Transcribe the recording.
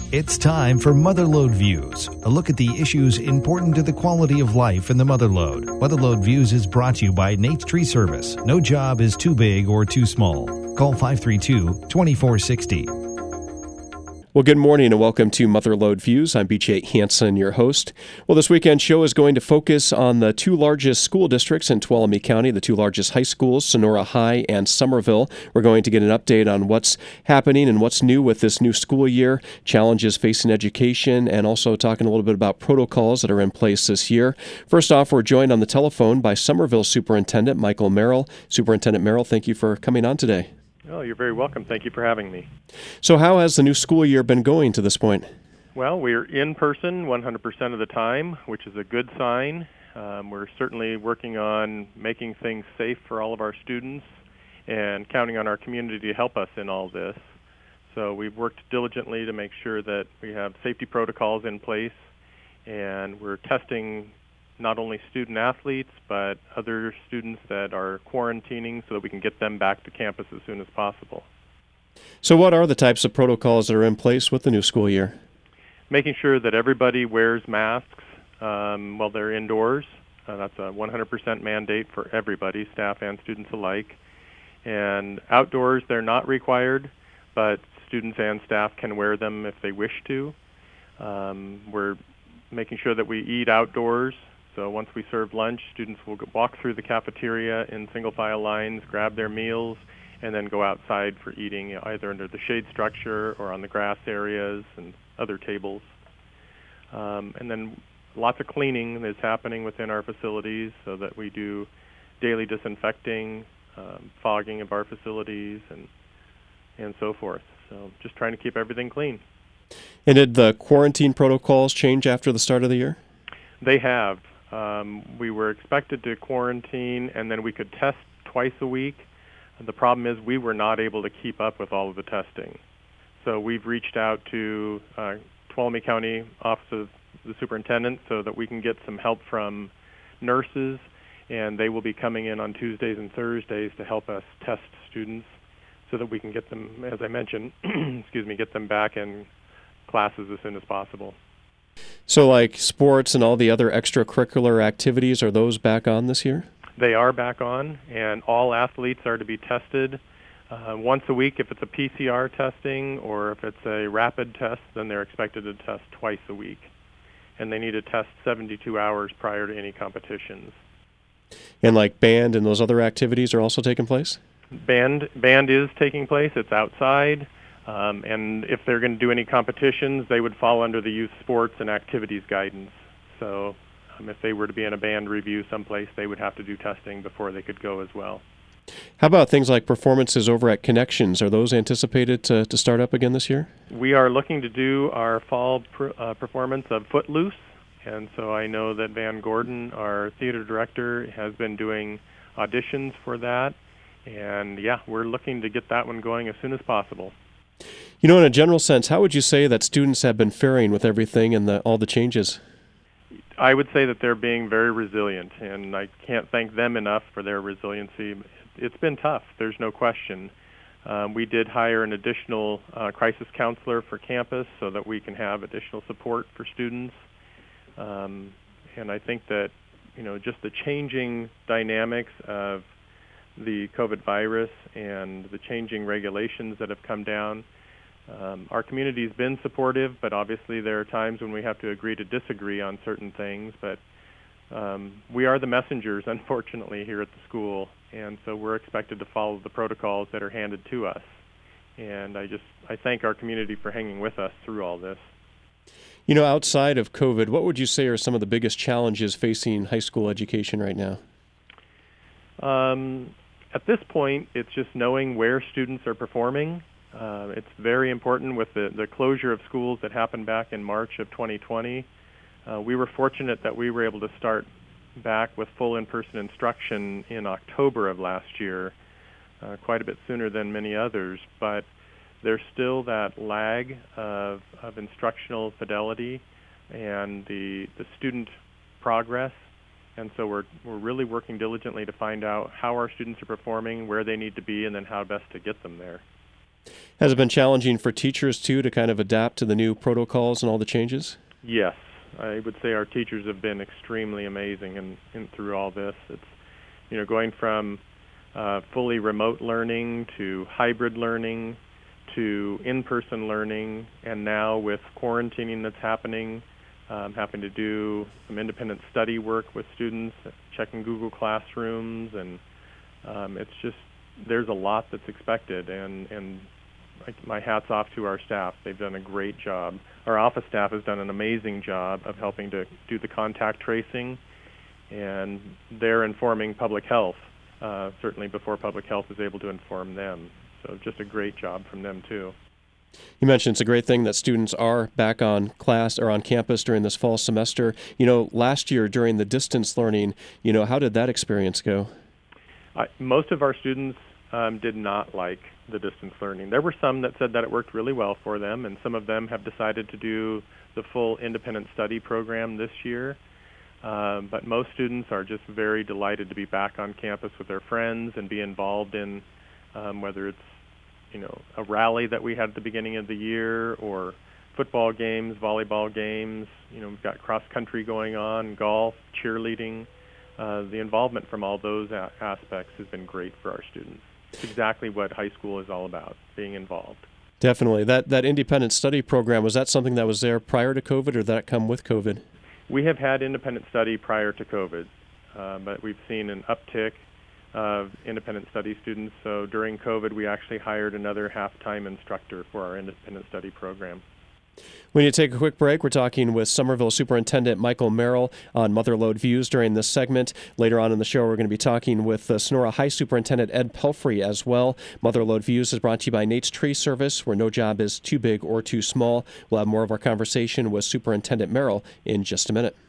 It's time for Motherlode Views, a look at the issues important to the quality of life in the Motherlode. Motherlode Views is brought to you by Nate's Tree Service. No job is too big or too small. Call 532-2460. Well, good morning and welcome to Motherlode Views. I'm BJ Hansen, your host. Well, this weekend show is going to focus on the two largest school districts in Tuolumne County, the two largest high schools, Sonora High and Somerville. We're going to get an update on what's happening and what's new with this new school year, challenges facing education, and also talking a little bit about protocols that are in place this year. First off, we're joined on the telephone by Somerville Superintendent Michael Merrill. Superintendent Merrill, thank you for coming on today. Oh, you're very welcome. Thank you for having me. So how has the new school year been going to this point? Well, we're in person 100% of the time, which is a good sign. We're certainly working on making things safe for all of our students and counting on our community to help us in all this. So we've worked diligently to make sure that we have safety protocols in place, and we're testing not only student athletes, but other students that are quarantining so that we can get them back to campus as soon as possible. So what are the types of protocols that are in place with the new school year? Making sure that everybody wears masks while they're indoors. That's a 100% mandate for everybody, staff and students alike. And outdoors, they're not required, but students and staff can wear them if they wish to. We're making sure that we eat outdoors. So once we serve lunch, students will walk through the cafeteria in single file lines, grab their meals, and then go outside for eating, either under the shade structure or on the grass areas and other tables. And then lots of cleaning is happening within our facilities so that we do daily disinfecting, fogging of our facilities, and so forth. So just trying to keep everything clean. And did the quarantine protocols change after the start of the year? They have. We were expected to quarantine, and then we could test twice a week. The problem is we were not able to keep up with all of the testing. So we've reached out to Tuolumne County Office of the Superintendent so that we can get some help from nurses, and they will be coming in on Tuesdays and Thursdays to help us test students so that we can get them, as I mentioned, get them back in classes as soon as possible. So like sports and all the other extracurricular activities, are those back on this year? They are back on, and all athletes are to be tested once a week if it's a PCR testing, or if it's a rapid test, then they're expected to test twice a week. And they need to test 72 hours prior to any competitions. And like band and those other activities are also taking place? Band is taking place. It's outside. And if they're going to do any competitions, they would fall under the youth sports and activities guidance. So if they were to be in a band review someplace, they would have to do testing before they could go as well. How about things like performances over at Connections? Are those anticipated to start up again this year? We are looking to do our fall performance of Footloose. And so I know that Van Gordon, our theater director, has been doing auditions for that. And yeah, we're looking to get that one going as soon as possible. You know, in a general sense, how would you say that students have been faring with everything and all the changes? I would say that they're being very resilient, and I can't thank them enough for their resiliency. It's been tough, there's no question. We did hire an additional crisis counselor for campus so that we can have additional support for students. And I think that, just the changing dynamics of the COVID virus and the changing regulations that have come down. Our community's been supportive, but obviously there are times when we have to agree to disagree on certain things. But we are the messengers, unfortunately, here at the school, and so we're expected to follow the protocols that are handed to us. And I thank our community for hanging with us through all this. You know, outside of COVID, what would you say are some of the biggest challenges facing high school education right now? At this point, it's just knowing where students are performing. It's very important with the closure of schools that happened back in March of 2020. We were fortunate that we were able to start back with full in-person instruction in October of last year, quite a bit sooner than many others, but there's still that lag of instructional fidelity and the student progress. And so we're really working diligently to find out how our students are performing, where they need to be, and then how best to get them there. Has it been challenging for teachers, too, to kind of adapt to the new protocols and all the changes? Yes, I would say our teachers have been extremely amazing in through all this. It's, going from fully remote learning to hybrid learning to in-person learning, and now with quarantining that's happening, having to do some independent study work with students, checking Google Classrooms, and it's just, there's a lot that's expected, and my hat's off to our staff. They've done a great job. Our office staff has done an amazing job of helping to do the contact tracing, and they're informing public health, certainly before public health is able to inform them. So just a great job from them, too. You mentioned it's a great thing that students are back on class or on campus during this fall semester. Last year during the distance learning, how did that experience go? Most of our students did not like the distance learning. There were some that said that it worked really well for them, and some of them have decided to do the full independent study program this year. But most students are just very delighted to be back on campus with their friends and be involved in whether it's a rally that we had at the beginning of the year, or football games, volleyball games. We've got cross country going on, golf, cheerleading. The involvement from all those aspects has been great for our students. It's exactly what high school is all about, being involved. Definitely. That independent study program, was that something that was there prior to COVID, or did that come with COVID? We have had independent study prior to COVID, but we've seen an uptick of independent study students. So during COVID, we actually hired another half-time instructor for our independent study program. We need to take a quick break. We're talking with Summerville Superintendent Michael Merrill on Motherlode Views during this segment. Later on in the show, we're going to be talking with Sonora High Superintendent Ed Pelfrey as well. Motherlode Views is brought to you by Nate's Tree Service, where no job is too big or too small. We'll have more of our conversation with Superintendent Merrill in just a minute.